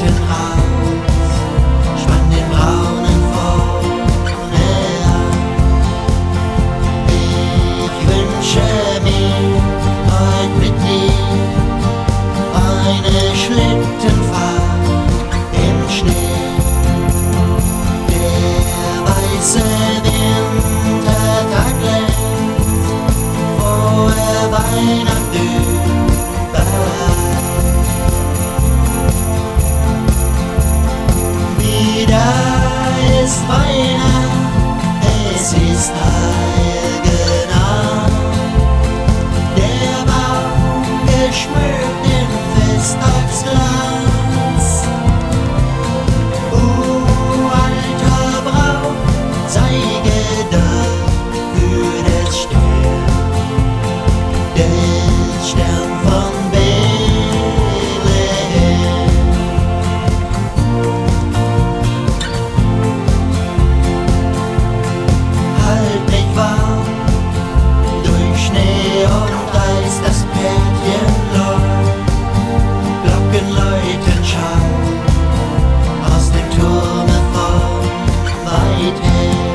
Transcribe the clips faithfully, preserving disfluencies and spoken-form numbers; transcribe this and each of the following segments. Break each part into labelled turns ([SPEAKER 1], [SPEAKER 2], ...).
[SPEAKER 1] Leuchten raus, spann den braunen vorne an. Ich wünsche mir heut mit dir eine Schlittenfahrt im Schnee. Der weiße Wintertag lässt frohe Weihnacht überall. Wieder ist Weihnacht, es ist heilige Nacht. Der Baum geschmückt im Festtagsglanz. O alter Braut, sei gedacht für des Stern, des Stern von Bethlehem. Halt mich warm durch Schnee und Eis, das Pferdchen läuft, Glocken läuten Schall aus dem Turme von weit her.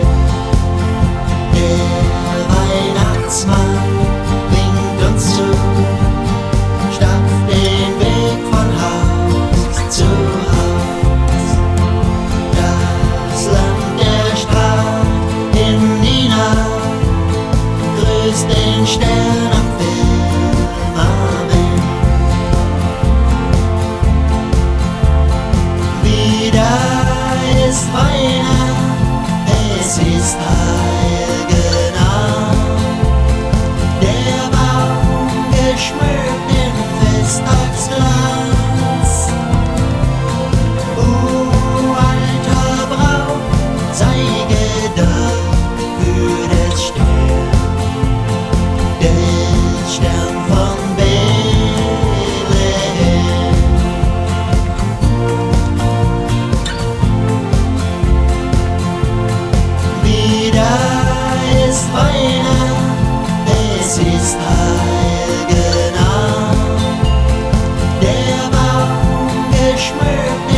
[SPEAKER 1] Der Weihnachtsmann winkt uns zu, stapft den Weg von Haus zu Haus. Das Land der strahlt in die Nacht, grüßt den Stern am Firmament. Wieder ist Weihnacht, es ist heilige Nacht. Der Baum geschmückt im Festtagsglanz. O alter Braut, sei gedacht für des Stern, des Stern von Bethlehem. Wieder ist Weihnacht, es ist heilige Nacht. Der Baum geschmückt